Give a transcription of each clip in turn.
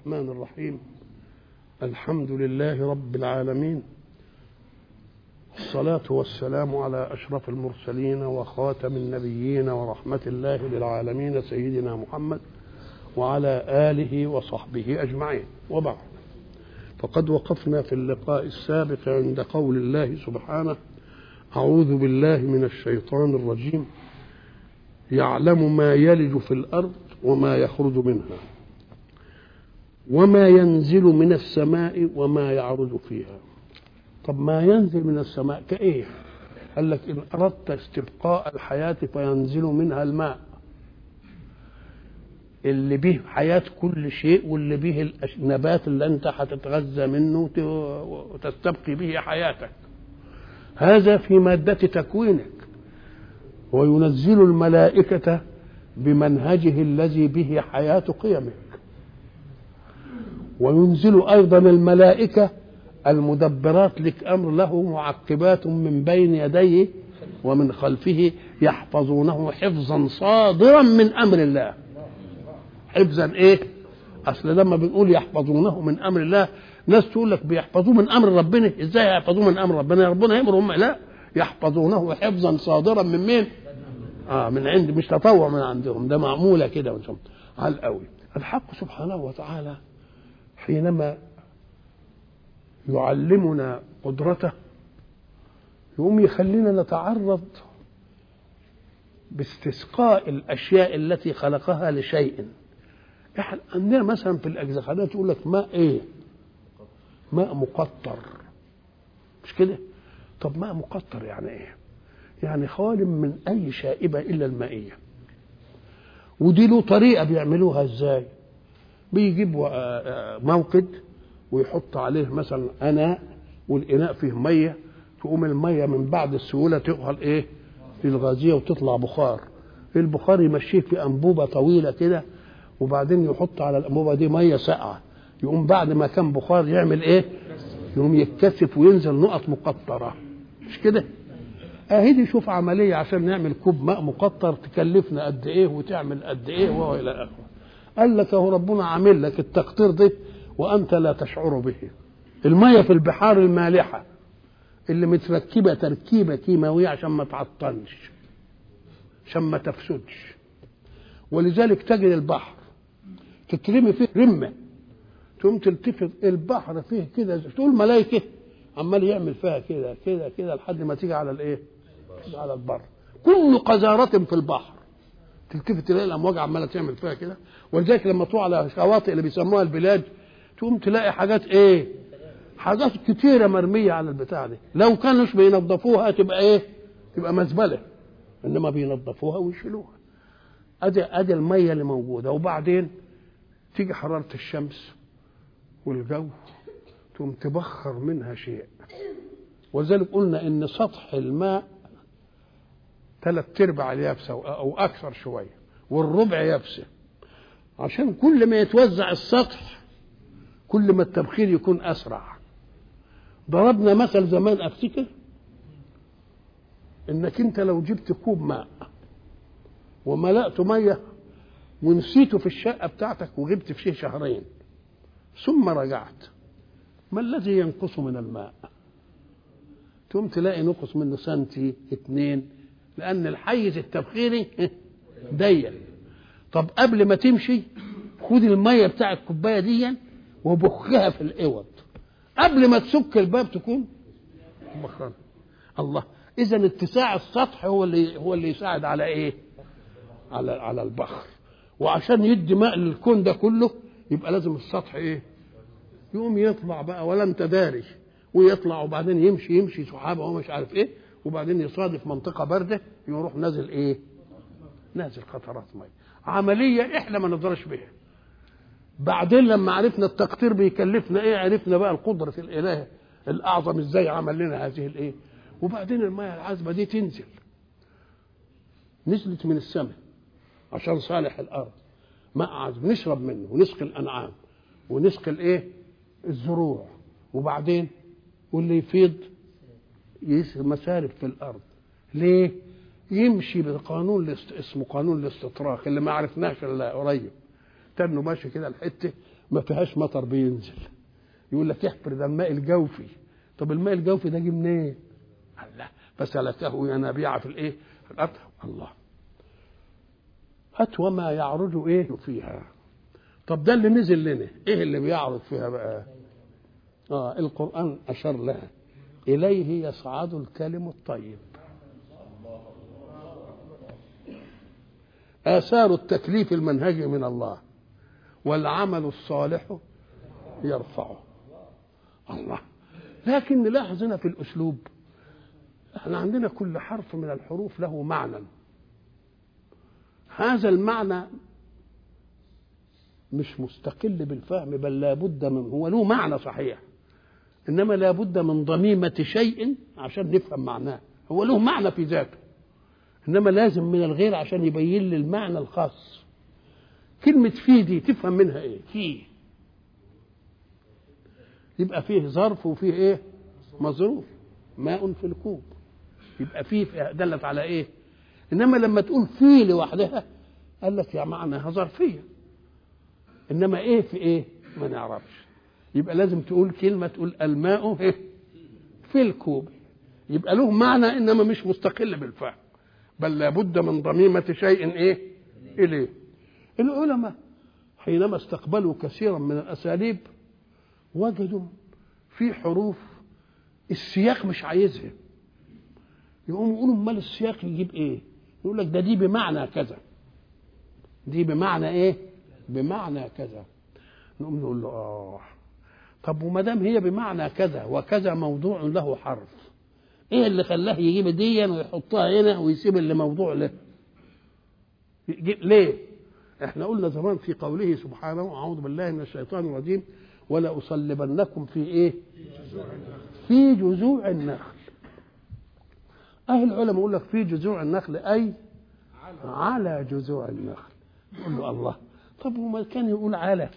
الرحمن الرحيم. الحمد لله رب العالمين، الصلاة والسلام على أشرف المرسلين وخاتم النبيين ورحمة الله للعالمين سيدنا محمد وعلى آله وصحبه أجمعين، وبعد. فقد وقفنا في اللقاء السابق عند قول الله سبحانه: أعوذ بالله من الشيطان الرجيم، يعلم ما يلج في الأرض وما يخرج منها وما ينزل من السماء وما يعرج فيها. طب ما ينزل من السماء كإيه؟ قال لك إن أردت استبقاء الحياة فينزل منها الماء اللي به حياة كل شيء، واللي به النبات اللي أنت هتتغذى منه وتستبقي به حياتك. هذا في مادة تكوينك. وينزل الملائكة بمنهجه الذي به حياة قيمك. وينزل أيضا الملائكة المدبرات لك أمر، له معقبات من بين يديه ومن خلفه يحفظونه حفظا صادرا من أمر الله. حفظا إيه؟ أصل لما بنقول يحفظونه من أمر الله، ناس تقول لك بيحفظوه من أمر ربنا. إزاي يحفظوه من أمر ربنا؟ ربنا يأمرهم؟ لا، يحفظونه حفظا صادرا من مين؟ من عند، مش تطوع من عندهم، ده معمولة كده على القوي. الحق سبحانه وتعالى حينما يعلمنا قدرته يقوم يخلينا نتعرض باستسقاء الأشياء التي خلقها لشيء. احنا عندنا مثلا في الأجزخانات يقول لك ماء ايه؟ ماء مقطر، مش كده؟ طب ماء مقطر يعني ايه؟ يعني خال من أي شائبة إلا المائية. ودي له طريقة بيعملوها ازاي؟ بيجيبوا موقد ويحط عليه مثلا اناء، والاناء فيه ميه، تقوم الميه من بعد السهوله تقهر ايه؟ في الغازيه وتطلع بخار. البخار يمشيه في انبوبه طويله كده، وبعدين يحط على الانبوبه دي ميه ساقعه، يقوم بعد ما كان بخار يعمل ايه؟ يقوم يتكثف وينزل نقط مقطره، مش كده؟ اهي دي شوف عمليه عشان نعمل كوب ماء مقطر تكلفنا قد ايه وتعمل قد ايه والى اخره. قال لك اهو ربنا عامل لك التقطير ده وأنت لا تشعر به. المية في البحار المالحة اللي متركبة تركيبة كيماوية عشان ما تعطلش، عشان ما تفسدش. ولذلك تجد البحر تترمي فيه رمة، تقوم تلتفت البحر فيه كده تقول ملايكة عمال يعمل فيها كده كده كده لحد ما تيجي على الايه؟ على البر. كل قذارة في البحر تلتفت تلاقي الأمواج عمالة تعمل فيها كده. ولذلك لما تروح على شواطئ اللي بيسموها البلاد تقوم تلاقي حاجات ايه؟ حاجات كتيرة مرمية على البتاع دي. لو كانوش بينظفوها تبقى ايه؟ تبقى مزبلة. انما بينظفوها ويشيلوها. ادي المية اللي موجودة. وبعدين تيجي حرارة الشمس والجو تقوم تبخر منها شيء. ولذلك قلنا ان سطح الماء 3/4 اليابسة او اكثر شوية، والربع يابسة. عشان كل ما يتوزع السطح كل ما التبخير يكون أسرع. ضربنا مثل زمان أفتكر إنك أنت لو جبت كوب ماء وملأته مية ونسيته في الشقة بتاعتك وغبت فيه شهرين ثم رجعت، ما الذي ينقص من الماء؟ تقوم تلاقي نقص منه سنتي 2، لأن الحيز التبخيري ضيق. طب قبل ما تمشي خد المية بتاع الكوباية دي وبخها في الإوض قبل ما تسك الباب تكون مخرج. الله، إذن اتساع السطح هو اللي يساعد على إيه؟ على البخر. وعشان يدي ماء للكون ده كله يبقى لازم السطح إيه؟ يقوم يطلع بقى ولا أنت داري، ويطلع وبعدين يمشي سحابة ومش عارف إيه، وبعدين يصادف منطقة باردة يروح نازل إيه؟ نازل قطرات مية. عملية إحنا ما نقدرش بها. بعدين لما عرفنا التقطير بيكلفنا ايه، عرفنا بقى القدرة الإله الأعظم ازاي عمل لنا هذه الايه. وبعدين المياه العذبة دي تنزل، نزلت من السماء عشان صالح الأرض، ماء عذب نشرب منه ونسقي الأنعام ونسقي الايه؟ الزروع. وبعدين واللي يفيض مسارب في الأرض. ليه؟ يمشي بقانون اسمه قانون الاستطراق اللي ما عرفناش الا قريب. تنه ماشي كده الحته ما فيهاش مطر بينزل، يقول لك احفر ده الماء الجوفي. طب الماء الجوفي ده جه منين؟ الله، فسلكه ينابيع في الايه؟ في الارض. الله، هات وما يعرج ايه فيها. طب ده اللي نزل لنا، ايه اللي بيعرض فيها بقى؟ القرآن اشار لها، اليه يصعد الكلم الطيب. آثار التكليف المنهجي من الله، والعمل الصالح يرفعه. الله، لكن نلاحظ هنا في الأسلوب، احنا عندنا كل حرف من الحروف له معنى، هذا المعنى مش مستقل بالفهم، بل لابد من، هو له معنى صحيح، إنما لابد من ضميمة شيء عشان نفهم معناه. هو له معنى في ذاته، إنما لازم من الغير عشان يبين لي المعنى الخاص. كلمة في دي تفهم منها إيه؟ في، يبقى فيه ظرف وفيه إيه؟ مظروف. ماء في الكوب، يبقى فيه دلت على إيه؟ إنما لما تقول في لوحدها قال لك يا معناها ظرفية، إنما إيه في إيه؟ ما نعرفش. يبقى لازم تقول كلمة، تقول الماء في الكوب، يبقى له معنى إنما مش مستقل بالفهم، بل لابد من ضميمة شيء إيه؟ إليه. العلماء حينما استقبلوا كثيرا من الأساليب وجدوا في حروف السياق مش عايزها، يقوموا يقولوا امال السياق يجيب ايه؟ يقول لك ده دي بمعنى كذا، دي بمعنى ايه؟ بمعنى كذا. نقوم نقول له طب وما دام هي بمعنى كذا وكذا موضوع له حرف، ايه اللي خلاه يجيب دي ويحطها هنا ويسيب اللي موضوع له؟ ليه؟ احنا قلنا زمان في قوله سبحانه اعوذ بالله من الشيطان الرجيم ولا أصلبنكم في ايه؟ في جذوع النخل. اهل العلماء يقول لك في جذوع النخل اي على جذوع النخل. يقول له الله، طب وما كان يقول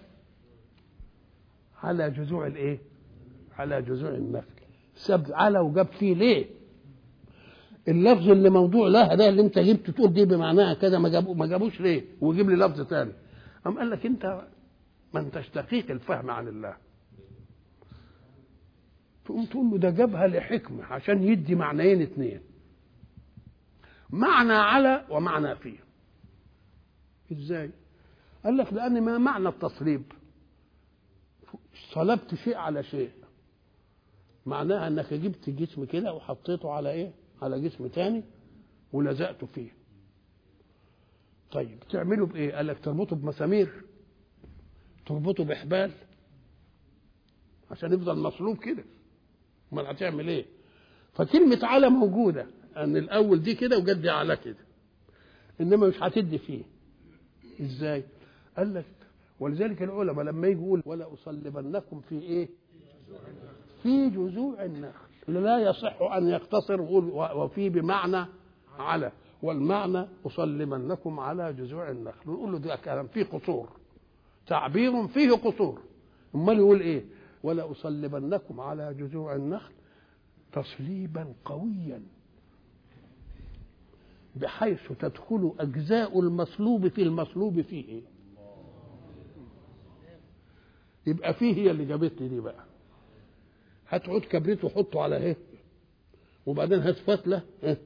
على جذوع الايه؟ على جذوع النخل، ساب على وجاب فيه ليه؟ اللفظ اللي موضوع لها ده اللي انت جبت تقول دي بمعناها كذا ما جابوش ليه؟ وجيب لي لفظ ثاني. قام قال لك انت ما انتش دقيق الفهم عن الله. تقوم تقول له ده جابها لحكمه عشان يدي معنيين اثنين، معنى على ومعنى فيه. ازاي؟ قال لك لان ما معنى التصليب؟ صلبت شيء على شيء، معناها انك جبت جسم كده وحطيته على ايه؟ على جسم تاني ولزقته فيه. طيب تعمله بايه؟ قال لك تربطه بمسامير، تربطه بحبال عشان يفضل مصلوب كده، امال هتعمل ايه؟ فكلمه على موجوده، ان الاول دي كده وجد على كده، انما مش هتدي فيه. ازاي؟ قال لك ولذلك العلماء لما يجي يقول ولا أصلبنكم في ايه؟ في جذوع النخل، لا يصح ان يقتصر وفي بمعنى على، والمعنى أصلبنكم على جذوع النخل. نقول له ده كلام فيه قصور، تعبير فيه قصور. امال يقول ايه؟ ولا أصلبنكم على جذوع النخل تصليبا قويا بحيث تدخل أجزاء المصلوب في المصلوب فيه. يبقى فيه هي اللي جابت لي دي بقى. هات عود كبريت وحطه على ايه، وبعدين هات فتله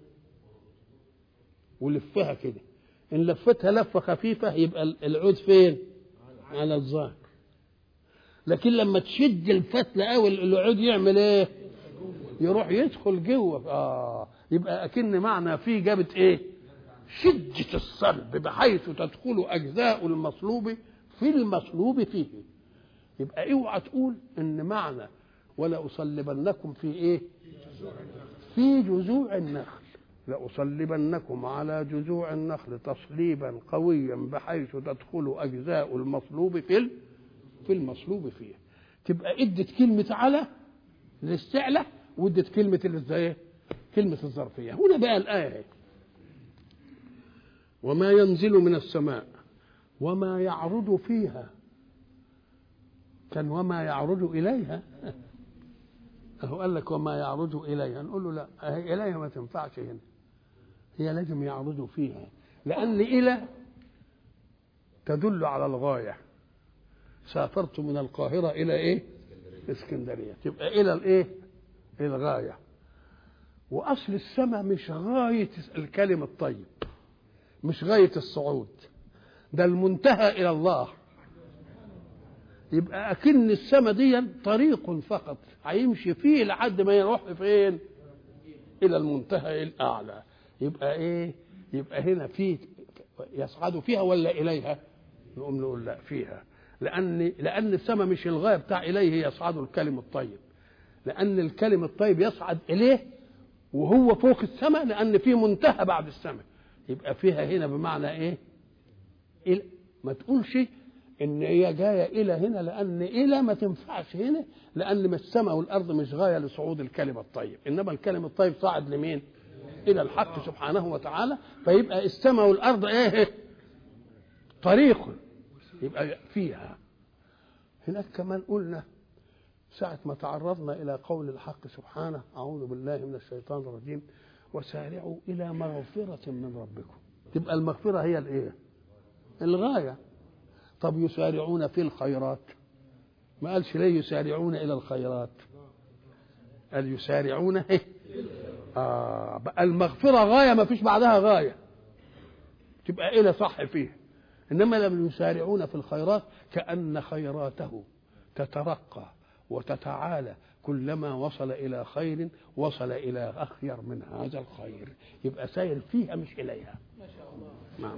ولفها كده، ان لفتها لفه خفيفه يبقى العود فين؟ على الظهر. لكن لما تشد الفتله قوي العود يعمل ايه؟ يروح يدخل جوه. يبقى اكن معنى فيه جابت ايه؟ شده الصلب بحيث تدخل اجزاء المصلوب في المصلوب فيه. يبقى اوعى تقول ان معنى ولا أصلبنكم في ايه؟ في جذوع النخل، لأصلبنكم على جذوع النخل تصليبا قويا بحيث تدخل أجزاء المصلوب في المصلوب فيه. تبقى ادت كلمة على للاستعلاء وادت كلمة الازاي؟ كلمة الظرفية. هنا بقى الآية وما ينزل من السماء وما يعرض فيها، كان وما يعرض إليها هو قال لك وما يعرض إليها، نقول له لا، إليها ما تنفعش هنا، هي لازم يعرضوا فيها، لأن إلى تدل على الغاية، سافرت من القاهرة إلى إيه؟ اسكندرية. تبقى إلى الإيه؟ الغاية. وأصل السماء مش غاية الكلم الطيب، مش غاية الصعود، ده المنتهى إلى الله. يبقى أكن السماء دي طريق فقط هيمشي فيه لحد ما يروح فين؟ إلى المنتهى الأعلى. يبقى إيه؟ يبقى هنا فيه يصعد فيها ولا إليها؟ نقوم نقول لا، فيها. لأن السماء مش الغاية بتاع إليه يصعد الكلم الطيب، لأن الكلم الطيب يصعد إليه وهو فوق السماء، لأن في منتهى بعد السماء. يبقى فيها هنا بمعنى إيه؟ ما تقولش إن هي جاية إلى هنا، لأن إلى ما تنفعش هنا، لأن السماء والأرض مش غاية لصعود الكلم الطيب، إنما الكلم الطيب صاعد لمين؟ إلى الحق سبحانه وتعالى. فيبقى السماء والأرض إيه؟ طريق، يبقى فيها. هناك كمان قلنا ساعة ما تعرضنا إلى قول الحق سبحانه: أعوذ بالله من الشيطان الرجيم، وسارعوا إلى مغفرة من ربكم. تبقى المغفرة هي الإيه؟ الغاية. طب يسارعون في الخيرات، ما قالش ليه يسارعون إلى الخيرات، قال يسارعون إيه؟ بقى المغفرة غاية ما فيش بعدها غاية، تبقى إلى صح فيه. إنما لم يسارعون في الخيرات كأن خيراته تترقى وتتعالى، كلما وصل إلى خير وصل إلى أخير من هذا الخير، يبقى سير فيها مش إليها. ما شاء الله. نعم.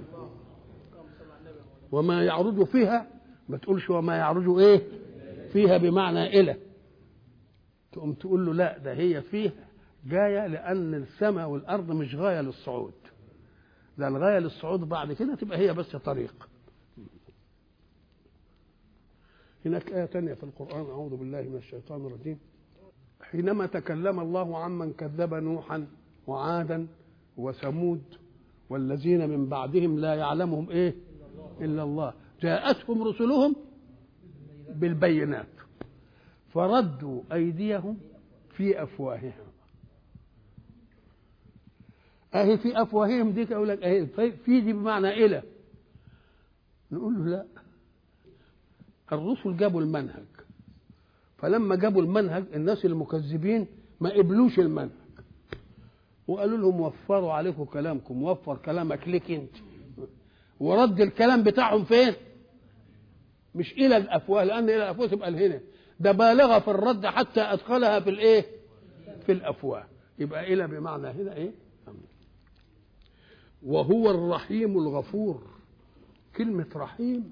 وما يعرج فيها، ما تقولش وما يعرج إيه فيها بمعنى إلى، تقوم تقول له لا، ده هي فيها جاية، لأن السماء والأرض مش غاية للصعود، ده الغاية للصعود بعد كده تبقى هي بس طريق. هناك آية تانية في القرآن: أعوذ بالله من الشيطان الرجيم، حينما تكلم الله عمن كذب نوحا وعادا وثمود والذين من بعدهم لا يعلمهم إيه إلا الله، جاءتهم رسلهم بالبينات فردوا أيديهم في أفواههم. أهي في أفواههم دي، أقول لك أهي في دي بمعنى إلى، نقول له لا، الرسل جابوا المنهج، فلما جابوا المنهج الناس المكذبين ما قبلوش المنهج، وقالوا لهم وفروا عليكم كلامكم، وفر كلامك لك انت، ورد الكلام بتاعهم فين؟ مش الى الافواه، لان الى الافواه تبقى هنا، ده بالغ في الرد حتى ادخلها في الايه؟ في الافواه. يبقى الى بمعنى هنا ايه؟ وهو الرحيم الغفور. كلمه رحيم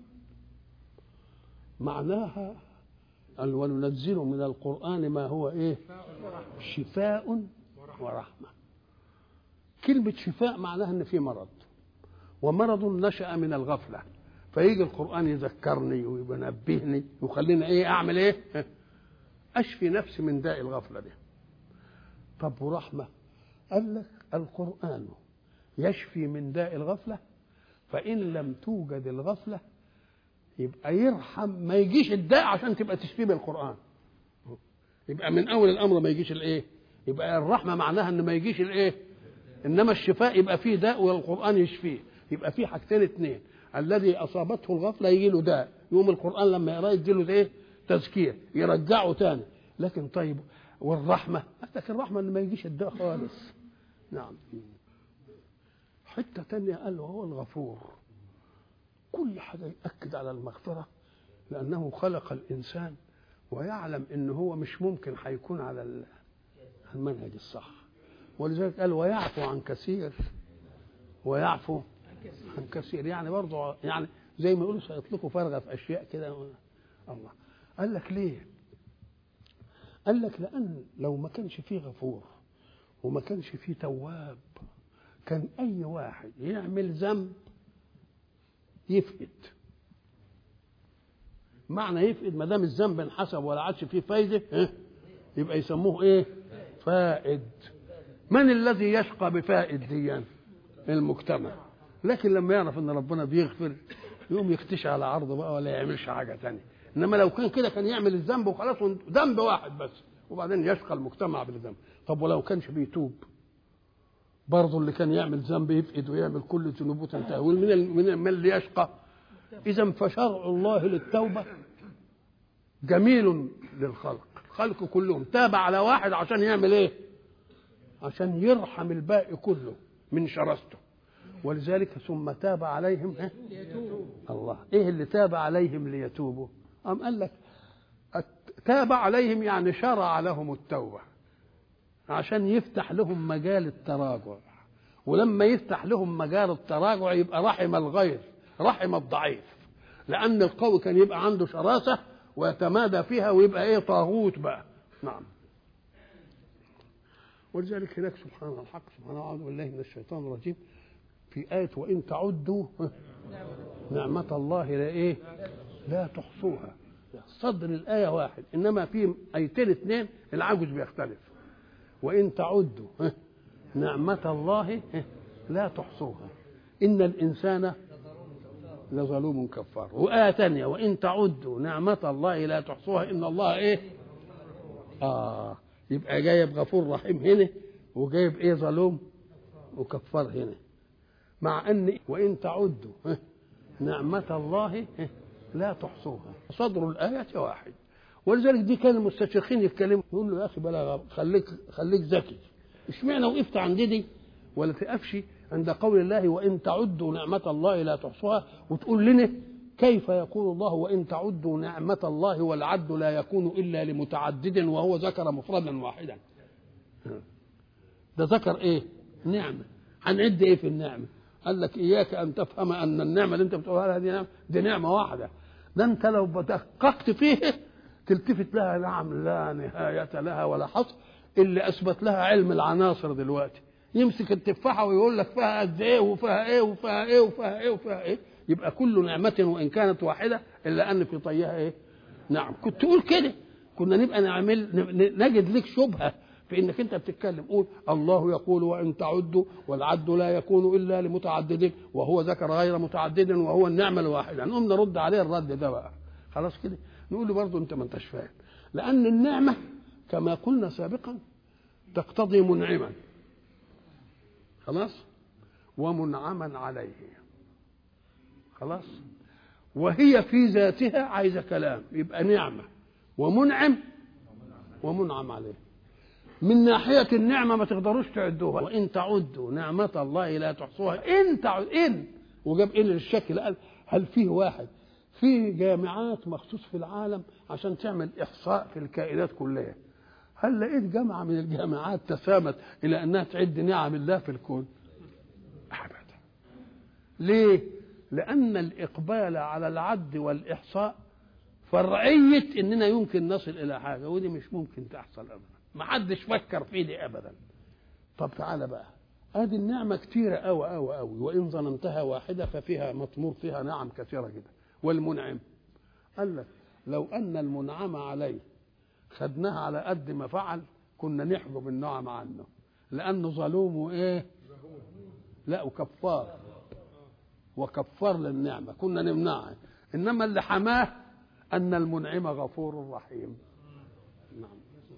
معناها أن وننزل من القرآن ما هو إيه؟ شفاء ورحمة. كلمة شفاء معناها أن في مرض، ومرض نشأ من الغفلة، فيجي القرآن يذكرني وينبهني ويخليني إيه؟ أعمل إيه؟ أشفي نفسي من داء الغفلة دي. طب ورحمة؟ قال لك القرآن يشفي من داء الغفلة، فإن لم توجد الغفلة يبقى يرحم، ما يجيش الداء عشان تبقى تشفيه بالقرآن، يبقى من أول الأمر ما يجيش الإيه؟ يبقى الرحمة معناها إن ما يجيش الإيه؟ إنما الشفاء يبقى فيه داء والقرآن يشفيه، يبقى فيه حاجتين اتنين: الذي أصابته الغفلة يجي له داء، يوم القرآن لما يقرأ يدي له إيه؟ تذكير، يرجعه تاني. لكن طيب والرحمة؟ لكن الرحمة إن ما يجيش الداء خالص. نعم. حتة تانية قال هو الغفور. كل حاجة يأكد على المغفرة، لأنه خلق الإنسان ويعلم إن هو مش ممكن هيكون على المنهج الصح، ولذلك قال ويعفو عن كثير ويعفو عن كثير. يعني برضه يعني زي ما يقولوا سيطلقوا فرغة في أشياء كده. الله قال لك ليه؟ قال لك لأن لو ما كانش فيه غفور وما كانش فيه تواب، كان أي واحد يعمل ذنب يفقد. معنى يفقد، ما دام الذنب انحسب ولا عادش فيه فايده يبقى يسموه ايه؟ فائد. من الذي يشقى بفائد دي؟ المجتمع. لكن لما يعرف ان ربنا بيغفر يقوم يختشي على عرضه بقى ولا يعملش حاجه تانية. انما لو كان كده كان يعمل الذنب وخلاص، ذنب واحد بس، وبعدين يشقى المجتمع بالذنب. طب ولو كانش بيتوب برضه اللي كان يعمل ذنب يفقد ويعمل كل ذنوبه تنتهي، من اللي يشقى؟ اذا فشرع الله للتوبه جميل للخلق، الخلق كلهم تاب على واحد عشان يعمل ايه؟ عشان يرحم الباقي كله من شرسته. ولذلك ثم تاب عليهم الله. ايه اللي تاب عليهم ليتوبوا؟ قال لك تاب عليهم يعني شرع لهم التوبة عشان يفتح لهم مجال التراجع، ولما يفتح لهم مجال التراجع يبقى رحم الغير، رحم الضعيف، لأن القوي كان يبقى عنده شراسة ويتمادى فيها ويبقى ايه؟ طاغوت بقى. نعم. ولذلك هناك سبحان الحق سبحانه أعوذ بالله من الشيطان الرجيم في آية وإن تعدوا نعمة الله لا إيه؟ لا تحصوها. صدر الآية واحد، إنما في آيتين اثنين العجز بيختلف. وإن تعدوا نعمة الله لا تحصوها إن الإنسان لظلوم كفار. وآية ثانية وإن تعدوا نعمة الله لا تحصوها إن الله إيه؟ يبقى جايب غفور رحيم هنا وجايب إيه؟ ظلوم وكفار هنا. مع أن وإن تعدوا نعمة الله لا تحصوها صدر الآية واحد. ولذلك دي كان المستشرقين يتكلموا يقول له يا أخي بلا خليك ذكي، اشمعنى وقفت عند دي ولا تقفش عند قول الله وإن تعدوا نعمة الله لا تحصوها، وتقول لنا كيف يقول الله وإن تعدوا نعمة الله والعد لا يكون إلا لمتعدد وهو ذكر مفردا واحدا. ده ذكر إيه؟ نعمة. هنعد إيه في النعمة؟ قال لك إياك أن تفهم أن النعمة اللي أنت بتقولها لها دي نعمة واحدة، ده أنت لو دققت فيه تلتفت لها نعم لا نهاية لها ولا حصر. اللي أثبت لها علم العناصر دلوقتي يمسك التفاحة ويقول لك فيها قد إيه وفيها إيه وفيها إيه وفيها إيه وفيها إيه، يبقى كل نعمة وإن كانت واحدة إلا أن في طيها إيه؟ نعم. كنت تقول كده كنا نبقى نجد لك شبهة في انك انت بتتكلم. قول الله يقول وان تعدوا والعد لا يكون الا لمتعدد وهو ذكر غير متعدد وهو النعمه الواحده. نقوم نرد عليه الرد ده بقى خلاص كده، نقول له برضه انت ما انتش فاهم، لان النعمه كما قلنا سابقا تقتضي منعما خلاص ومنعما عليه خلاص، وهي في ذاتها عايزه كلام، يبقى نعمه ومنعم ومنعم عليه. من ناحية النعمة ما تقدروش تعدوها، وإن تعدوا نعمة الله لا تحصوها. إن وجاب إن للشكل. قال هل فيه واحد في جامعات مخصوص في العالم عشان تعمل إحصاء في الكائنات كلها؟ هل لقيت جامعة من الجامعات تسامت إلى أنها تعد نعم الله في الكون؟ أبدا. ليه؟ لأن الإقبال على العد والإحصاء فرعية إننا يمكن نصل إلى حاجة، ودي مش ممكن تحصل أبدا، ما حدش فكر في دي ابدا. طب تعالى بقى، ادي النعمه كتيره قوي قوي قوي، وان ظننتها واحده ففيها مطمور فيها نعم كثيره جدا. والمنعم قال لك لو ان المنعم عليه خدناها على قد ما فعل كنا نحجب النعم عنه، لانه ظلوم وايه؟ لا وكفار، وكفار للنعمه كنا نمنعها. انما اللي حماه ان المنعم غفور رحيم. نعم.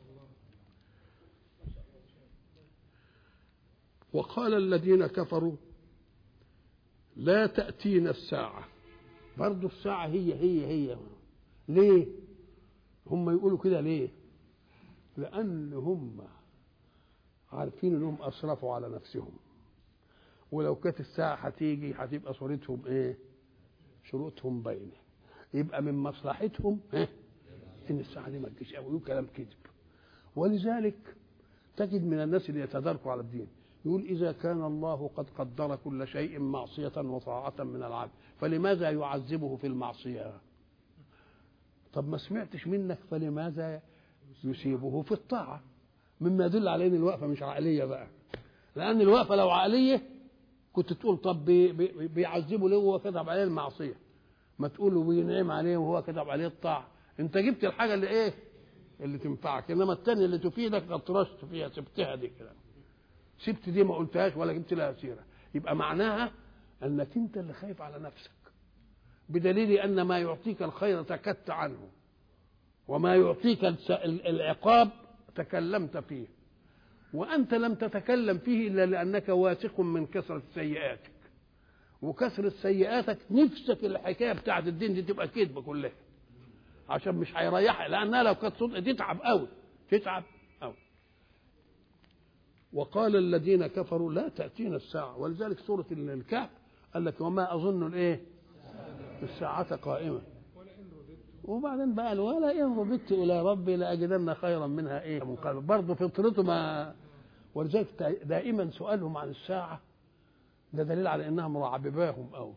وقال الذين كفروا لا تأتينا الساعة. برضو الساعة هي ليه هم يقولوا كده؟ ليه؟ لأن هم عارفين انهم أسرفوا على نفسهم، ولو كانت الساعة هتيجي هتبقى صورتهم ايه؟ شروطهم باينة، يبقى من مصلحتهم ان الساعة دي ما تجيش قوي، كلام كذب. ولذلك تجد من الناس اللي يتداركوا على الدين يقول إذا كان الله قد قدر كل شيء معصية وطاعة من العبد فلماذا يعذبه في المعصية؟ طب ما سمعتش منك فلماذا يسيبه في الطاعة؟ مما يدل على ان الوقفة مش عقلية بقى، لأن الوقفة لو عقلية كنت تقول طب بيعذبه ليه وهو كتب عليه المعصية، ما تقوله بينعم عليه وهو كتب عليه الطاعة. انت جبت الحاجة اللي ايه؟ اللي تنفعك، انما التانية اللي تفيدك غطرشت فيها، سبتها دي كده، سبت دي ما قلتهاش ولا جبت لها سيرة. يبقى معناها انك انت اللي خايف على نفسك، بدليل ان ما يعطيك الخير سكت عنه وما يعطيك العقاب تكلمت فيه، وانت لم تتكلم فيه الا لانك واثق من كثرة سيئاتك، وكثرة سيئاتك نفسك الحكاية بتاعت الدين دي تبقى كذبة كلها، عشان مش هيريحها، لانها لو كانت صدق تتعب قوي، تتعب قوي. وقال الذين كفروا لا تأتينا الساعة، ولذلك سورة الكهف قال لك وما أظن الإيه الساعة قائمة، وبعدين بقى ولا إن رددت إلى ربي لأجدن خيرا منها إيه منقلبا، برضه فطرته ما. ولذلك دائما سؤالهم عن الساعة ده دليل على إنها مرعبباهم أوي،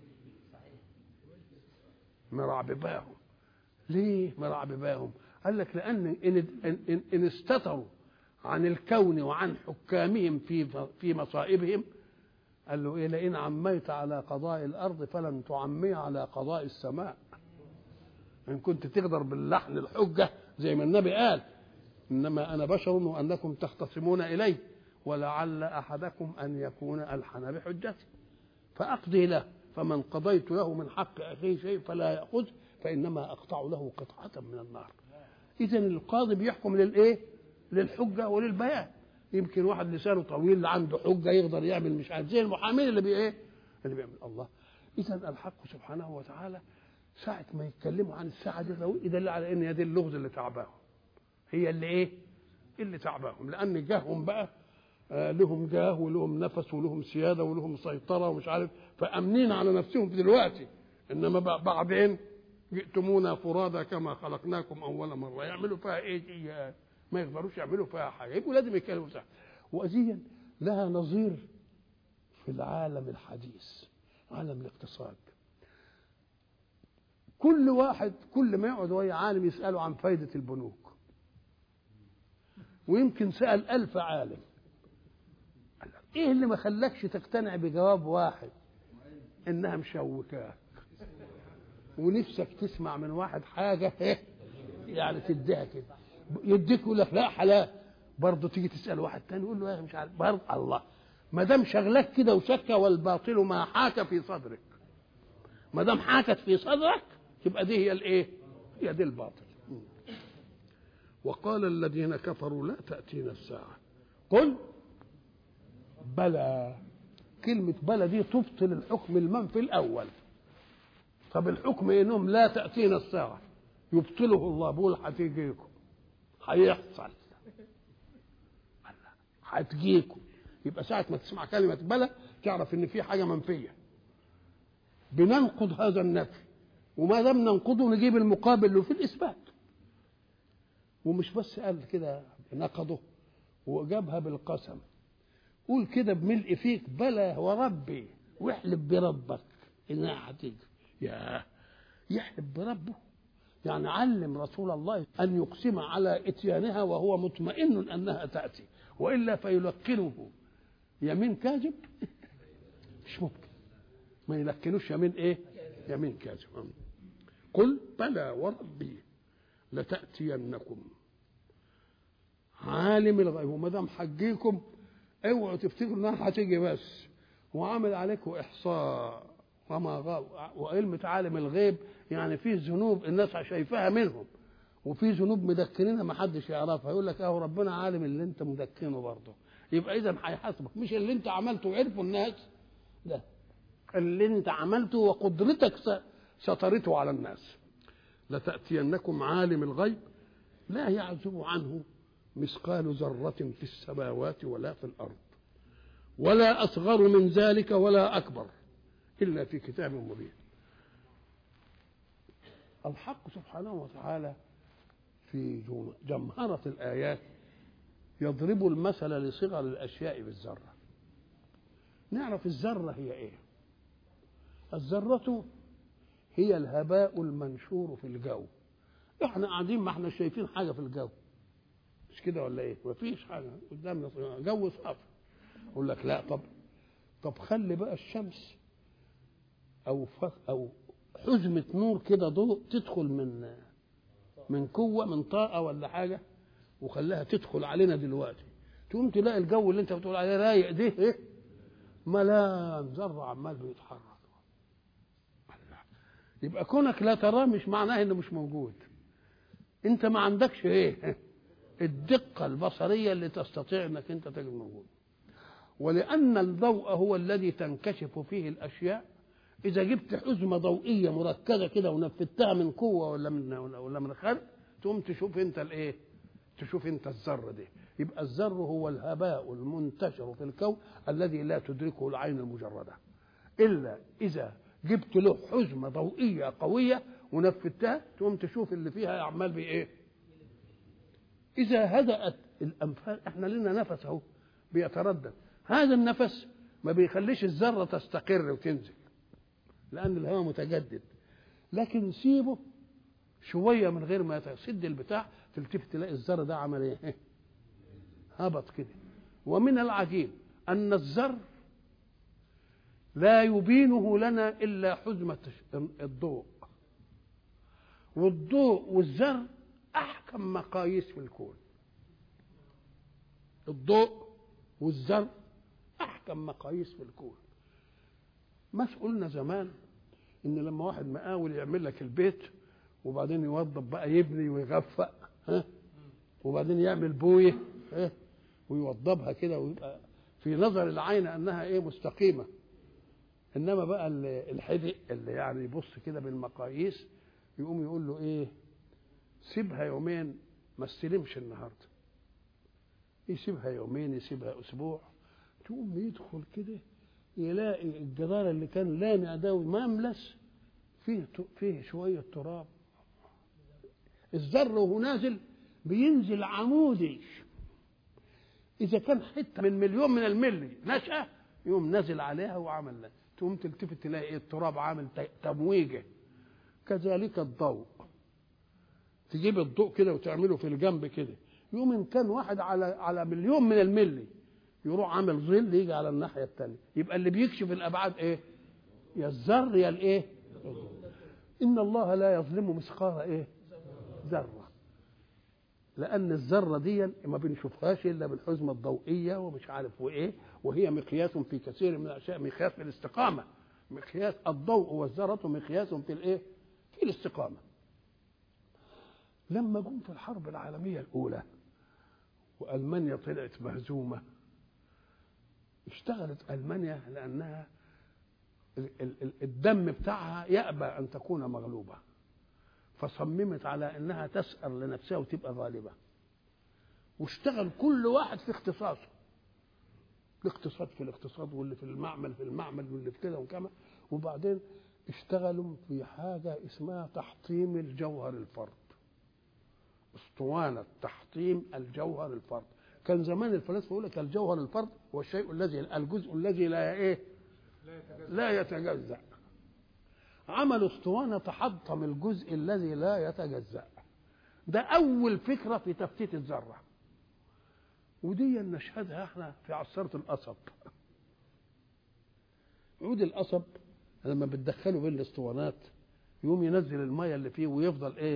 مرعبباهم. ليه مرعبباهم؟ قال لك لأن إن استتروا عن الكون وعن حكامهم في مصائبهم، قال له إيه لئن عميت على قضاء الأرض فلن تعمي على قضاء السماء. إن كنت تقدر باللحن الحجة زي ما النبي قال إنما أنا بشر وأنكم تختصمون إلي ولعل أحدكم أن يكون ألحن بحجتي فأقضي له، فمن قضيت له من حق أخيه شيء فلا يأخذ فإنما أقطع له قطعة من النار. إذن القاضي بيحكم للإيه؟ للحجة وللبيان. يمكن واحد لسانه طويل عنده حجة يقدر يعمل مش عارف زي المحامين اللي بإيه؟ اللي بيعمل الله. إذن الحق سبحانه وتعالى ساعة ما يتكلموا عن الساعة دي يدل على إن هذه اللغز اللي تعباهم، هي اللي إيه؟ اللي تعباهم، لأن جاههم بقى لهم جاه ولهم نفس ولهم سيادة ولهم سيطرة ومش عارف، فأمنين على نفسهم في دلوقتي. إنما بعدين جئتمونا فرادا كما خلقناكم أول مرة، يعملوا فيها إيه؟ ما يقدروش يعملوا فيها حاجة، يبقوا لازم يتكلموا فيها. وأزيا لها نظير في العالم الحديث، عالم الاقتصاد. كل واحد كل ما يقعد وهي عالم يسأله عن فايدة البنوك، ويمكن سأل 1000 عالم. ايه اللي ما خلاكش تقتنع بجواب واحد؟ انها مشوكاك ونفسك تسمع من واحد حاجة يعني تديها كده، يديك يقول لك لا حلال، برضه تيجي تسأل واحد تاني يقول له يا مش عارف، برضه الله ما دام شغلك كده وشكة والباطل ما حاك في صدرك، ما دام حاكت في صدرك يبقى دي هي الايه؟ هي دي الباطل. وقال الذين كفروا لا تأتينا الساعة قل بلى. كلمة بلى دي تبطل الحكم المنفي الأول. طب الحكم إنهم لا تأتينا الساعة يبطله الله، بيقول هتيجيكم، هيحصل، هتجيكم. يبقى ساعة ما تسمع كلمة بلى تعرف إن في حاجة منفية، بننقض هذا النفي، وما دام ننقضه نجيب المقابل له في الإثبات. ومش بس قال كده نقضه وجابها بالقسم، قول كده بملء فيك بلى وربي، واحلف بربك انها هتيجي. يا يحلف بربه، يعني علم رسول الله ان يقسم على اتيانها وهو مطمئن انها تاتي، والا فيلقنه يمين كاذب. مش ممكن ما يلقنوش يمين ايه؟ يمين كاذب. قل بلى وربي لتاتينكم عالم الغيب. وما دام حجيكم اوعوا تفتكروا انها هتيجي بس، وعامل عليكم احصاء وما غاب، وعلم عالم الغيب يعني فيه ذنوب الناس شايفاها منهم، وفي ذنوب مدكنينها ما حدش يعرفها. يقول لك اهو ربنا عالم اللي انت مدكنه برضه، يبقى اذا هيحاسبك، مش اللي انت عملته وعرفوا الناس، لا اللي انت عملته وقدرتك سترته على الناس. لتأتينكم عالم الغيب لا يعزب عنه مثقال ذرة في السماوات ولا في الأرض ولا أصغر من ذلك ولا أكبر إلا في كتاب مبين. الحق سبحانه وتعالى في جمهرة الآيات يضرب المثل لصغر الأشياء بالذرة. نعرف الذرة هي إيه؟ الذرة هي الهباء المنشور في الجو. احنا قاعدين ما احنا شايفين حاجة في الجو، مش كده ولا ايه؟ مفيش حاجه قدامنا، جو صافي. اقول لك لا، طب خلي بقى الشمس او حزمه نور كده ضوء تدخل من قوه من طاقه ولا حاجه، وخليها تدخل علينا دلوقتي، تقوم تلاقي الجو اللي انت بتقول عليه رايق ده ايه؟ ملان ذره عمال بيتحرك. يبقى كونك لا تراه مش معناه انه مش موجود، انت ما عندكش ايه؟ الدقة البصرية اللي تستطيع انك انت تجد موجود. ولأن الضوء هو الذي تنكشف فيه الأشياء، إذا جبت حزمة ضوئية مركزة كده ونفذتها من قوة ولا من خلق، تقوم تشوف أنت الإيه؟ تشوف أنت الذر دي. يبقى الذر هو الهباء المنتشر في الكون الذي لا تدركه العين المجردة، إلا إذا جبت له حزمة ضوئية قوية ونفذتها، تقوم تشوف اللي فيها أعمال بإيه؟ إذا هدأت الأنفاس، إحنا لنا نفس أهو بيتردد، هذا النفس ما بيخليش الذرة تستقر وتنزل لأن الهواء متجدد، لكن سيبه شوية من غير ما يسد البتاع، تلتفت تلاقي الذر ده عمل إيه؟ هبط كده. ومن العجيب أن الذر لا يبينه لنا إلا حزمة الضوء، والضوء والذر أحكم مقاييس في الكون. الضوء والذر أحكم مقاييس في الكون. ما قلنا زمان إن لما واحد مقاول يعمل لك البيت وبعدين يوضب بقى يبني ويغفق، وبعدين يعمل بويه ويوضبها كده ويبقى في نظر العين أنها إيه؟ مستقيمة. إنما بقى الحدق اللي يعني يبص كده بالمقاييس يقوم يقول له إيه؟ سيبها يومين ما استلمش النهارده، يسيبها يومين يسيبها اسبوع، تقوم يدخل كده يلاقي الجدار اللي كان لامع ده مملس فيه شويه تراب. الذر وهو نازل بينزل عمودي، اذا كان حته من مليون من الملي نشأة يقوم نازل عليها وعمل، تقوم تلتفت تلاقي ايه؟ التراب عامل تمويجه. كذلك الضوء، تجيب الضوء كده وتعمله في الجنب كده، يوم إن كان واحد على مليون من الملي يروح عامل ظل يجي على الناحية التانية، يبقى اللي بيكشف الأبعاد إيه؟ يا الذر يا الإيه؟ إن الله لا يظلم مثقال إيه؟ ذرة. لأن الذرة دي ما بنشوفهاش إلا بالحزمة الضوئية ومش عارف وإيه، وهي مقياس في كثير من الأشياء، مقياس في الاستقامة، مقياس الضوء والذرة مقياس في الإيه؟ في الاستقامة. لما جم في الحرب العالمية الأولى وألمانيا طلعت مهزومة، اشتغلت ألمانيا لأنها الدم بتاعها يأبى أن تكون مغلوبة، فصممت على أنها تسأر لنفسها وتبقى غالبة، واشتغل كل واحد في اختصاصه، الاقتصاد في الاقتصاد، واللي في المعمل في المعمل، واللي في كده وكما، وبعدين اشتغلوا في حاجة اسمها تحطيم الجوهر الفرد، اسطوانة تحطيم الجوهر الفرد. كان زمان الفلاسفة يقول لك الجوهر الفرد هو الشيء الذي الجزء الذي لا ايه؟ لا يتجزأ. عملوا اسطوانة تحطم الجزء الذي لا يتجزأ. ده أول فكرة في تفتيت الذرة، ودي نشهدها احنا في عصارة القصب. عود القصب لما بتدخله بين الاسطوانات يقوم ينزل المية اللي فيه ويفضل ايه؟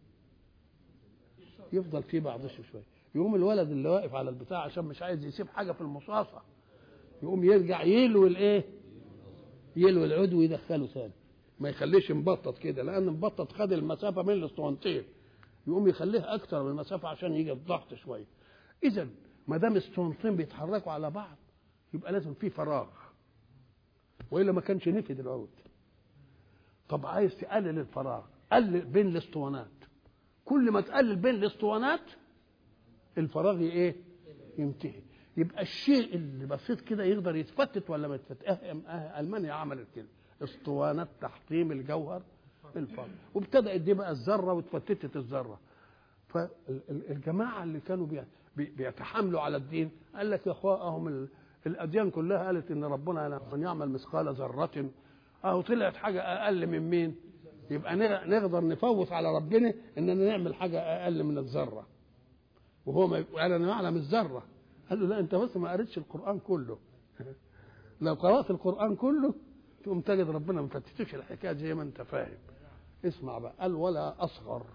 يفضل فيه بعض شويه، يقوم الولد اللي واقف على البتاع عشان مش عايز يسيب حاجه في المصاصه يقوم يرجع يلوي الايه؟ يلوي العود ويدخله ثاني، ما يخليش مبطط كده، لان مبطط خد المسافه بين الاسطوانتين، يقوم يخليها اكتر من المسافه عشان يجي الضغط شويه. اذا ما دام اسطوانتين بيتحركوا على بعض يبقى لازم في فراغ، والا ما كانش نفد العود. طب عايز تقلل الفراغ، قلل بين الاسطوانات، كل ما تقلل بين الاسطوانات الفراغ ايه؟ ينتهي. يبقى الشيء اللي بسيط كده يقدر يتفتت ولا ما يتفتت. المانيا عملت كده، اسطوانات تحطيم الجوهر الفرد، وابتدأت دي بقى الذره واتفتتت الذره. فالجماعه اللي كانوا بيتحاملوا على الدين قال لك يا اخواهم الاديان كلها قالت ان ربنا من يعمل مثقال ذره، اهو طلعت حاجه اقل من مين؟ يبقى نقدر نفوت على ربنا اننا نعمل حاجه اقل من الذره، وهو ما قال انا اعلم الذره. قال له لا انت بس ما قريتش القران كله. لو قرات القران كله تقوم تجد ربنا ما فتتش الحكايه زي ما انت فاهم. اسمع بقى، قال ولا اصغر.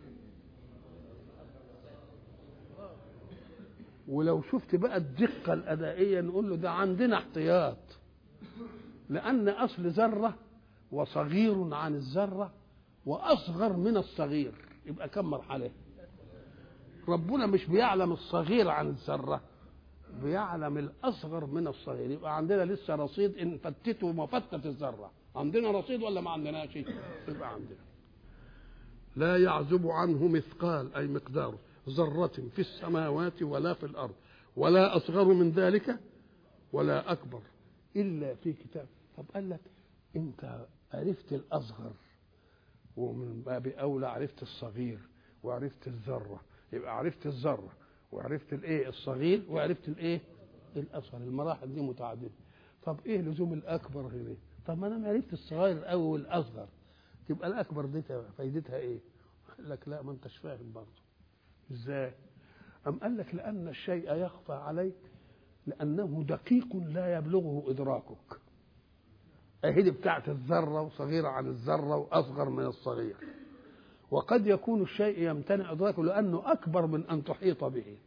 ولو شفت بقى الدقه الادائيه نقول له ده عندنا احتياط، لان اصل ذره وصغير عن الذرة وأصغر من الصغير، يبقى كم مرحلة؟ ربنا مش بيعلم الصغير عن الذرة، بيعلم الأصغر من الصغير، يبقى عندنا لسه رصيد إن فتته وما فتت الذرة. عندنا رصيد ولا ما عندناش؟ يبقى عندنا. لا يعزب عنه مثقال أي مقدار ذرة في السماوات ولا في الأرض ولا أصغر من ذلك ولا أكبر إلا في كتاب. طب قال لك أنت عرفت الأصغر ومن باب أولى عرفت الصغير وعرفت الذرة، يبقى عرفت الذرة وعرفت الإيه الصغير وعرفت الإيه الأصغر. المراحل دي متعددة. طب إيه لزوم الأكبر هنا؟ طب ما أنا عرفت الصغير أو والأصغر، تبقى الأكبر دي فايدتها إيه؟ قال لك لا، ما أنتش فاهم برضه. إزاي؟ أم قال لك لأن الشيء يخفى عليك لأنه دقيق لا يبلغه إدراكك. أهدي بتاعت الذرة وصغيرة عن الذرة وأصغر من الصغير، وقد يكون الشيء يمتنع إدراكه لأنه أكبر من أن تحيط به.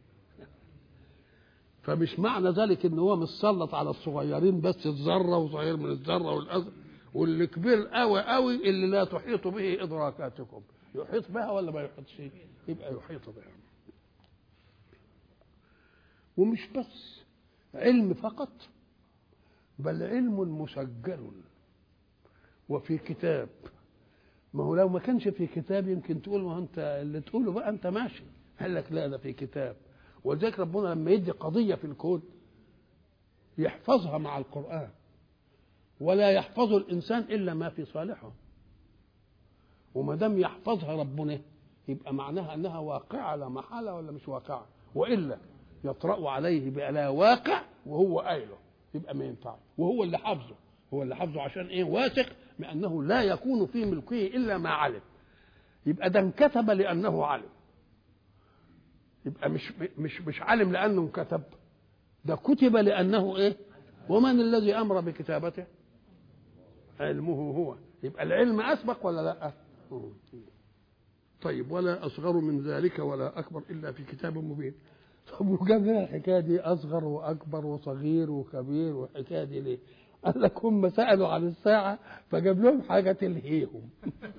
فمش معنى ذلك إن هو مسلط على الصغيرين بس الذرة وصغير من الذرة والأصغر، واللي كبير قوي قوي اللي لا تحيط به إدراكاتكم يحيط بها ولا ما يحيطش؟ يبقى يحيط بها. ومش بس علم فقط، بل علم مسجل وفي كتاب. ما هو لو ما كانش في كتاب يمكن تقول ما انت اللي تقوله بقى انت ماشي. قال لك لا، ده في كتاب. ولذلك ربنا لما يدي قضيه في الكون يحفظها مع القرآن، ولا يحفظ الانسان الا ما في صالحه. وما دام يحفظها ربنا يبقى معناها انها واقعه لا محاله ولا مش واقعه، والا يطرأ عليه بلا واقع وهو قايله يبقى ما ينفعش. وهو اللي حافظه، هو اللي حافظه عشان ايه؟ واثق بانه لا يكون في ملكه الا ما علم. يبقى ده انكتب لانه علم، يبقى مش علم لانه انكتب، ده كتب لانه ايه؟ ومن الذي امر بكتابته؟ علمه هو. يبقى العلم اسبق ولا لا؟ طيب ولا اصغر من ذلك ولا اكبر الا في كتاب مبين. طب وجاب لنا الحكايه دي اصغر واكبر وصغير وكبير والحكايه دي ليه؟ قال لك هم سالوا عن الساعه فجاب لهم حاجه تلهيهم.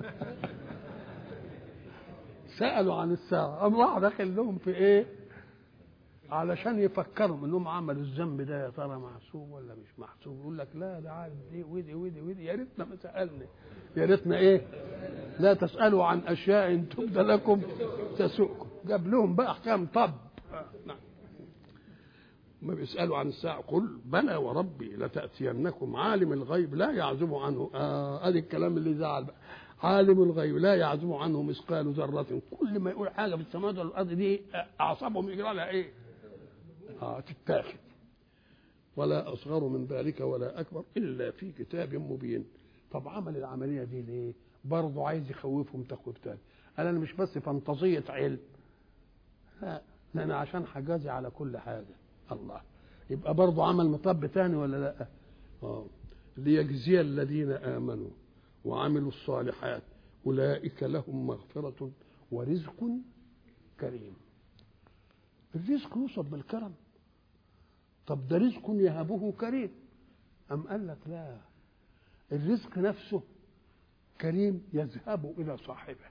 سالوا عن الساعه الله داخل لهم في ايه؟ علشان يفكروا انهم عملوا الذنب ده يا ترى محسوب ولا مش محسوب. يقول لك لا ده عارف دي ودي ودي ودي، يا ريتنا ما سالنا، يا ريتنا ايه؟ لا تسالوا عن اشياء تبد لكم تسؤكم. جاب لهم بقى احكام. طب نعم، ما بيسالوا عن الساعه قل بلى وربي لتاتينكم عالم الغيب لا يعزب عنه. ادي الكلام اللي زعل بقى. عالم الغيب لا يعزب عنه مثقال ذره. كل ما يقول حاجه في السماوات والارض دي اعصابهم يجرى لها ايه؟ تتاخد. ولا اصغر من ذلك ولا اكبر الا في كتاب مبين. طب عمل العمليه دي ليه؟ برضه عايز يخوفهم تخويف تاني. قال انا مش بس فانتظيه علم، لا، انا عشان حجازي على كل حاجه. الله، يبقى برضه عمل مطب تاني ولا لا؟ ليجزي الذين امنوا وعملوا الصالحات اولئك لهم مغفره ورزق كريم. الرزق يوصف بالكرم. طب ده رزق يهبه كريم. أم قال لك لا، الرزق نفسه كريم يذهب إلى صاحبه.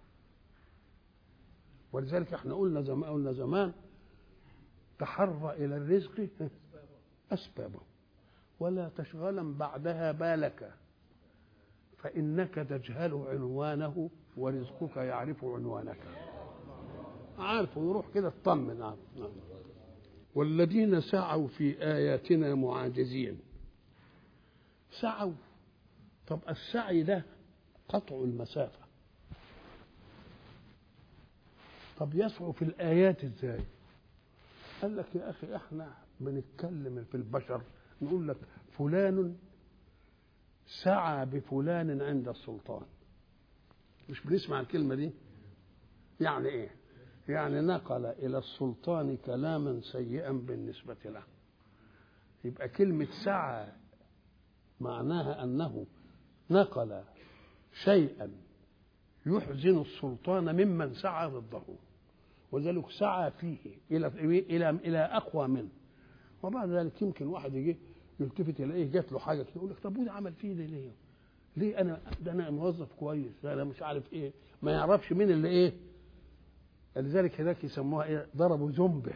ولذلك احنا قلنا زمان تحرى إلى الرزق أسبابه ولا تشغلا بعدها بالك فإنك تجهل عنوانه ورزقك يعرف عنوانك. عارفه يروح كده اطمن. عارف. والذين سعوا في آياتنا معاجزين. سعوا. طب السعي ده قطع المسافة. طب يسعوا في الآيات ازاي؟ قال لك يا أخي احنا بنتكلم في البشر نقول لك فلان سعى بفلان عند السلطان. مش بنسمع الكلمة دي؟ يعني ايه؟ يعني نقل إلى السلطان كلاما سيئا بالنسبة له. يبقى كلمة سعى معناها أنه نقل شيئا يحزن السلطان ممن سعى ضده، وذلك سعى فيه إلى أقوى منه. وبعد ذلك يمكن واحد يجي يلتفت يلاقيه جات له حاجة يقول لك طب وده عمل فيه ليه؟ ليه أنا موظف كويس، أنا مش عارف إيه، ما يعرفش مين اللي إيه. لذلك هناك يسموها ايه؟ ضربوا زنبه.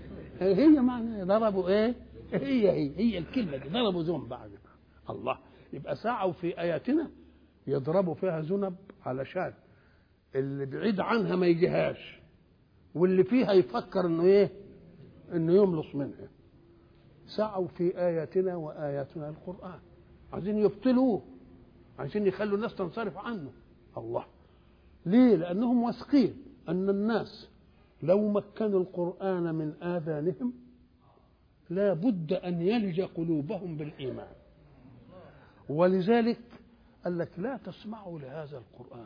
هي معنى ضربوا ايه؟ هي الكلمه دي ضربوا زنبه. الله، يبقى سعوا في آياتنا يضربوا فيها ذنب علشان اللي بعيد عنها ما يجيهاش، واللي فيها يفكر انه ايه، انه يملص منها. سعوا في آياتنا وآياتنا القرآن، عايزين يبطلوه، عايزين يخلوا الناس تنصرف عنه. الله ليه؟ لأنهم واثقين أن الناس لو مكنوا القرآن من آذانهم لا بد أن يلج قلوبهم بالإيمان، ولذلك قال لك لا تسمعوا لهذا القرآن.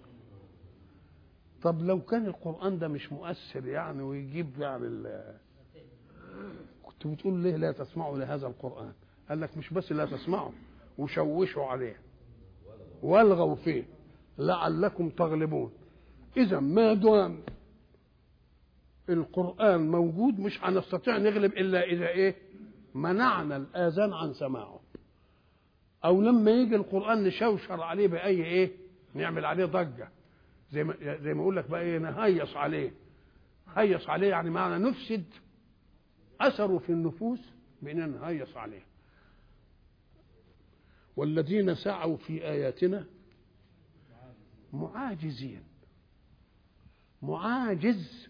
طب لو كان القرآن ده مش مؤثر يعني ويجيب يعني كنت بتقول ليه لا تسمعوا لهذا القرآن؟ قال لك مش بس لا تسمعوا، وشوشوا عليه والغوا فيه لعلكم تغلبون. إذا ما دام القرآن موجود مش هنستطيع نغلب إلا إذا إيه؟ منعنا الآذان عن سماعه، أو لما يجي القرآن نشوشر عليه بأي إيه؟ نعمل عليه ضجة، زي ما أقول لك بقى إيه، نهيص عليه. هيص عليه يعني معنى نفسد أثره في النفوس بأننا نهيص عليه. والذين سعوا في آياتنا معاجزين. معاجز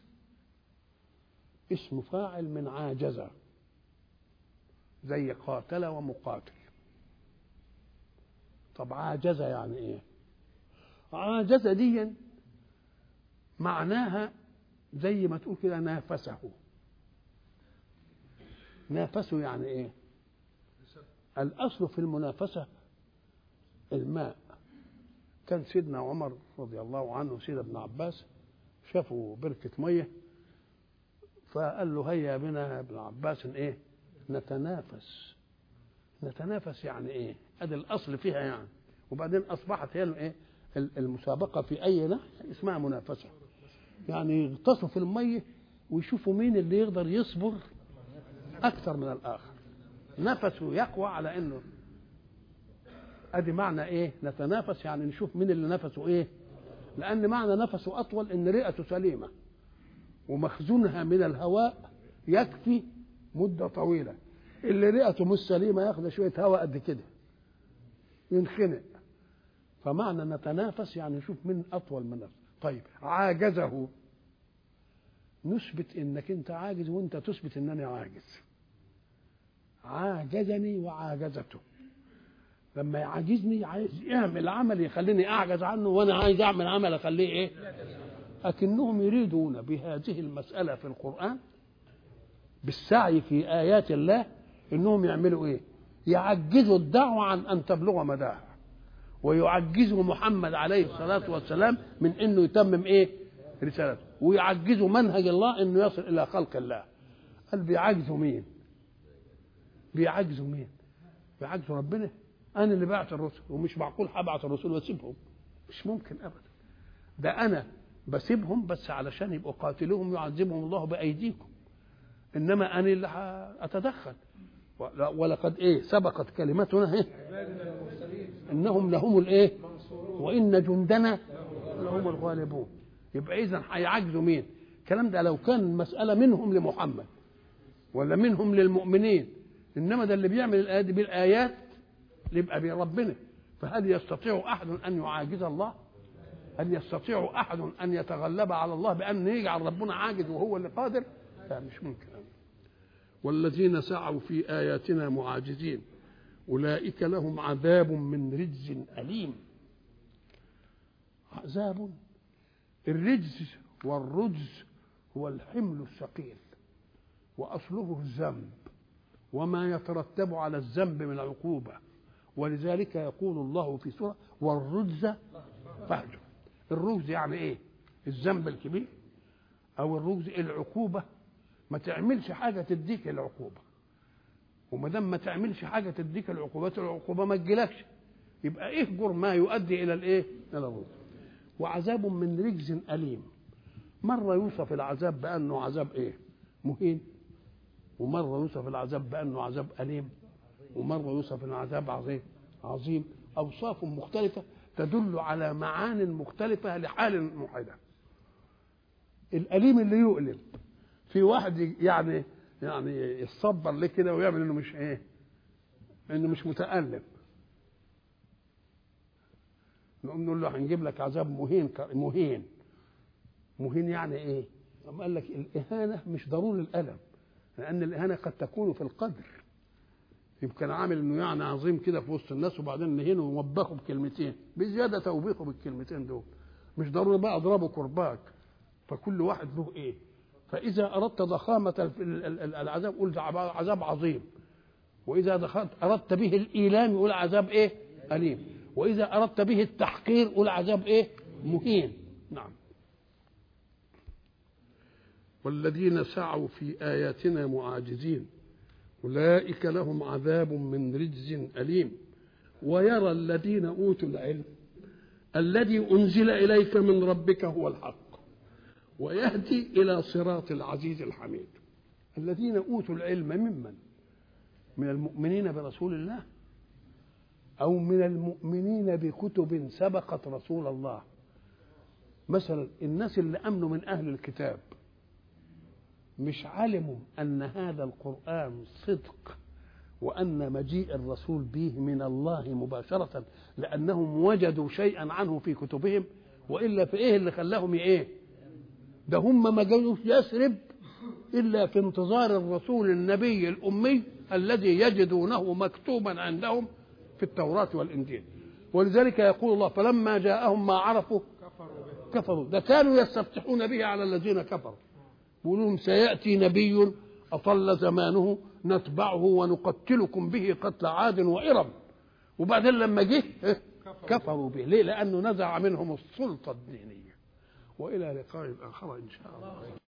اسم فاعل من عاجزة، زي قاتل ومقاتل. طب عاجزة يعني ايه؟ عاجزة دي معناها زي ما تقول كده نافسه. نافسه يعني ايه؟ الأصل في المنافسة الماء. كان سيدنا عمر رضي الله عنه سيدنا ابن عباس شافوا بركة مية، فقال له هيا بنا ابن عباس ايه؟ نتنافس. نتنافس يعني ايه؟ ادي الاصل فيها يعني. وبعدين اصبحت هي الايه؟ المسابقة في اي ناحية اسمها منافسة، يعني يغطسوا في المية ويشوفوا مين اللي يقدر يصبر اكثر من الاخر، نفسه يقوى على انه. ادي معنى ايه؟ نتنافس، يعني نشوف مين اللي نفسه ايه، لان معنى نفسه اطول ان رئته سليمه ومخزونها من الهواء يكفي مده طويله. اللي رئته مش سليمه ياخد شويه هواء قد كده ينخنق. فمعنى نتنافس يعني نشوف مين اطول من نفسه. طيب عاجزه، نثبت انك انت عاجز وانت تثبت انني عاجز. عاجزني وعاجزته. لما يعاجزني عايز يعمل عمل يخليني اعجز عنه، وانا عايز اعمل عمل اخليه ايه؟ لكنهم يريدون بهذه المسألة في القرآن بالسعي في آيات الله انهم يعملوا ايه؟ يعجزوا الدعوة عن ان تبلغ مداها، ويعجزوا محمد عليه الصلاة والسلام من انه يتمم ايه؟ رسالته، ويعجزوا منهج الله انه يصل الى خلق الله. قال بيعجزوا مين؟ بيعجزوا مين؟ بيعجزوا ربنا. انا اللي بعت الرسل، ومش معقول هبعت الرسل واسيبهم، مش ممكن ابدا. ده انا بسيبهم بس علشان يبقوا قاتلوهم يعذبهم الله بايديكم، انما انا اللي اتدخل. ولقد ايه سبقت كلمتنا ايه؟ انهم لهم الايه؟ وان جندنا لهم الغالبون. يبقى اذا هيعجزوا مين؟ الكلام ده لو كان المساله منهم لمحمد ولا منهم للمؤمنين، انما ده اللي بيعمل الايات بالايات يبقى بربنا. فهل يستطيع احد ان يعاجز الله؟ هل يستطيع احد ان يتغلب على الله بان يجعل ربنا عاجز وهو اللي قادر؟ لا مش ممكن. والذين سعوا في اياتنا معاجزين اولئك لهم عذاب من رجز اليم. عذاب، الرجز والرجز هو الحمل الثقيل، واصله الذنب وما يترتب على الذنب من عقوبه. ولذلك يقول الله في سورة والرجز فاهجر. الرجز يعني ايه؟ الذنب الكبير، او الرجز العقوبة. ما تعملش حاجة تديك العقوبة، وما دام ما تعملش حاجة تديك العقوبة ما تجيلكش، يبقى اهجر ما يؤدي الى الايه؟ الى الرجز. وعذاب من رجز أليم. مرة يوصف العذاب بأنه عذاب ايه؟ مهين، ومرة يوصف العذاب بأنه عذاب أليم، ومرة يوصف العذاب عظيم. أوصاف مختلفة تدل على معان مختلفة لحال موحدة. الأليم اللي يؤلم، في واحد يعني يصبر ليه كده ويعمل انه مش ايه؟ انه مش متألم، نقول له هنجيب لك عذاب مهين. مهين يعني ايه؟ قال لك الاهانه مش ضروري الالم، لان الاهانه قد تكون في القدر، يمكن عامل انه يعني عظيم كده في وسط الناس وبعدين نهينه ووبخه بكلمتين بزياده توبيخه بالكلمتين دول، مش ضروري بقى اضربه كرباج. فكل واحد له ايه. فاذا اردت ضخامه العذاب قول عذاب عظيم، واذا اردت به الايلام يقول عذاب ايه؟ اليم، واذا اردت به التحقير قول عذاب ايه؟ مهين. نعم. والذين سعوا في آياتنا معاجزين أولئك لهم عذاب من رجز أليم. ويرى الذين أوتوا العلم الذي أنزل إليك من ربك هو الحق ويهدي إلى صراط العزيز الحميد. الذين أوتوا العلم ممن؟ من المؤمنين برسول الله أو من المؤمنين بكتب سبقت رسول الله. مثلا الناس اللي أمنوا من أهل الكتاب مش علموا أن هذا القرآن صدق وأن مجيء الرسول به من الله مباشرة لأنهم وجدوا شيئا عنه في كتبهم، وإلا في إيه اللي خلاهم إيه؟ ده هم ما جاوش يثرب إلا في انتظار الرسول النبي الأمي الذي يجدونه مكتوبا عندهم في التوراة والإنجيل. ولذلك يقول الله فلما جاءهم ما عرفوا كفروا. ده كانوا يستفتحون به على الذين كفروا، يقولون لهم سيأتي نبي أطل زمانه نتبعه ونقتلكم به قتل عاد وإرم. وبعدين لما جه كفروا به. ليه؟ لأنه نزع منهم السلطة الدينية. وإلى لقاء آخر إن شاء الله.